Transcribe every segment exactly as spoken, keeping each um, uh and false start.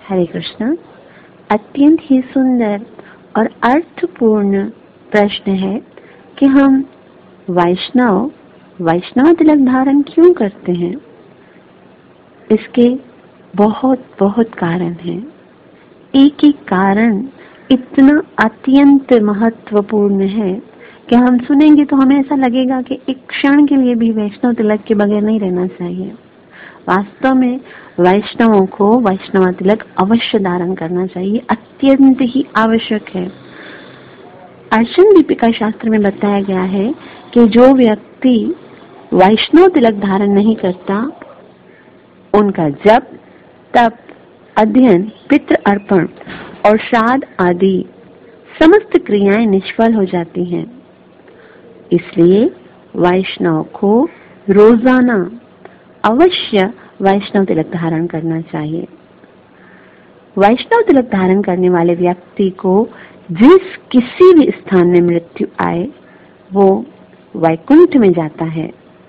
हरे कृष्ण। अत्यंत ही सुंदर और अर्थपूर्ण प्रश्न है कि हम वैष्णव वैष्णव तिलक धारण क्यों करते हैं। इसके बहुत बहुत कारण हैं। एक एक कारण इतना अत्यंत महत्वपूर्ण है कि हम सुनेंगे तो हमें ऐसा लगेगा कि एक क्षण के लिए भी वैष्णव तिलक के बगैर नहीं रहना चाहिए। वास्तव में वैष्णवों को वैष्णव तिलक अवश्य धारण करना चाहिए, अत्यंत ही आवश्यक है। अर्चन दीपिका शास्त्र में बताया गया है कि जो व्यक्ति वैष्णव तिलक धारण नहीं करता, उनका जप, तप, अध्ययन, पितृ अर्पण और श्राद्ध आदि समस्त क्रियाएं निष्फल हो जाती हैं। इसलिए वैष्णव को रोजाना अवश्य वैष्णव तिलक धारण करना चाहिए। वैष्णव तिलक धारण करने वाले व्यक्ति को जिस किसी भी स्थान में मृत्यु आए, वो वैकुंठ में जाता है।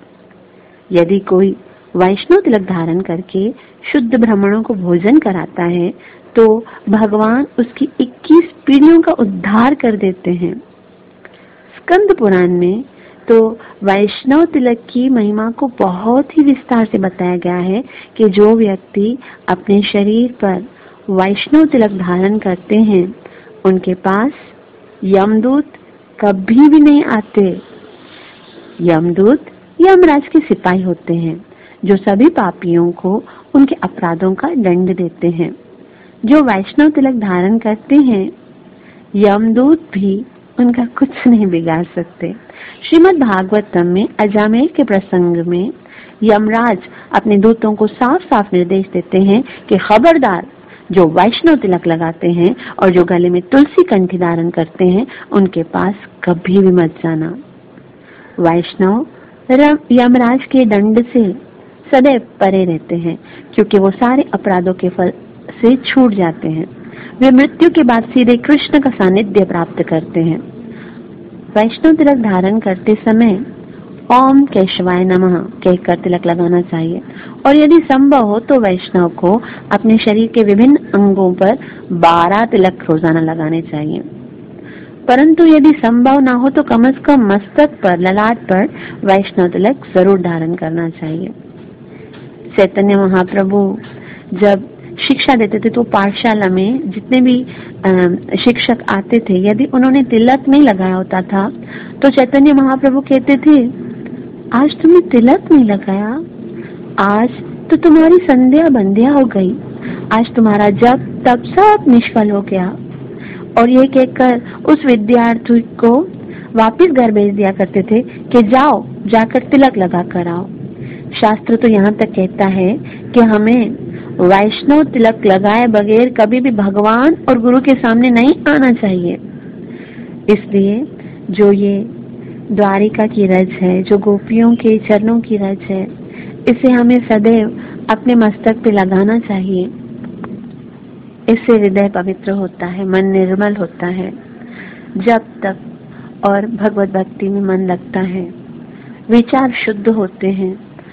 यदि कोई वैष्णव तिलक धारण करके शुद्ध ब्राह्मणों को भोजन कराता है, तो भगवान उसकी इक्कीस पीढ़ियों का उद्धार कर देते हैं। स्कंद पुराण में तो वैष्णव तिलक की महिमा को बहुत ही विस्तार से बताया गया है कि जो व्यक्ति अपने शरीर पर वैष्णव तिलक धारण करते हैं, उनके पास यमदूत कभी भी नहीं आते। यमदूत यमराज के सिपाही होते हैं, जो सभी पापियों को उनके अपराधों का दंड देते हैं। जो वैष्णव तिलक धारण करते हैं, यमदूत भी उनका कुछ नहीं बिगाड़ सकते। श्रीमद् भागवतम में अजामेल के प्रसंग में यमराज अपने दूतों को साफ साफ निर्देश देते हैं कि खबरदार, जो वैष्णव तिलक लगाते हैं और जो गले में तुलसी कंठी धारण करते हैं, उनके पास कभी भी मत जाना। वैष्णव यमराज के दंड से सदैव परे रहते हैं, क्योंकि वो सारे अपराधों के फल से छूट जाते हैं। वे मृत्यु के बाद सीधे कृष्ण का सानिध्य प्राप्त करते हैं। वैष्णव तिलक धारण करते समय ओम केशवाय नमः कहकर तिलक लगाना चाहिए, और यदि संभव हो तो वैष्णव को अपने शरीर के विभिन्न अंगों पर बारह तिलक रोजाना लगाने चाहिए। परंतु यदि संभव ना हो तो कम से कम मस्तक पर, ललाट पर वैष्णव तिलक जरूर धारण करना चाहिए। चैतन्य महाप्रभु जब शिक्षा देते थे तो पाठशाला में जितने भी शिक्षक आते थे, यदि उन्होंने तिलक नहीं लगाया होता था तो चैतन्य महाप्रभु कहते थे, आज तुमने तिलक नहीं लगाया, आज तो तुम्हारी संध्या बंध्या हो गई, आज तुम्हारा जप तप सब निष्फल हो गया। और ये कहकर उस विद्यार्थी को वापस घर भेज दिया करते थे कि जाओ जाकर तिलक लगा कर आओ। शास्त्र तो यहाँ तक कहता है कि हमें वैष्णव तिलक लगाए बगैर कभी भी भगवान और गुरु के सामने नहीं आना चाहिए। इसलिए जो ये द्वारिका की रज है, जो गोपियों के चरणों की रज है, इसे हमें सदैव अपने मस्तक पे लगाना चाहिए। इससे हृदय पवित्र होता है, मन निर्मल होता है, जब तक और भगवत भक्ति में मन लगता है, विचार शुद्ध होते हैं,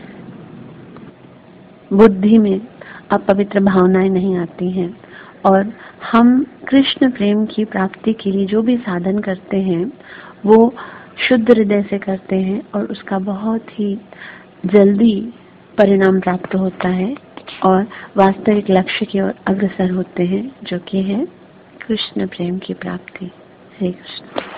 बुद्धि में अपवित्र भावनाएं नहीं आती हैं, और हम कृष्ण प्रेम की प्राप्ति के लिए जो भी साधन करते हैं वो शुद्ध हृदय से करते हैं, और उसका बहुत ही जल्दी परिणाम प्राप्त होता है और वास्तविक लक्ष्य की ओर अग्रसर होते हैं, जो कि है कृष्ण प्रेम की प्राप्ति। हरे कृष्ण।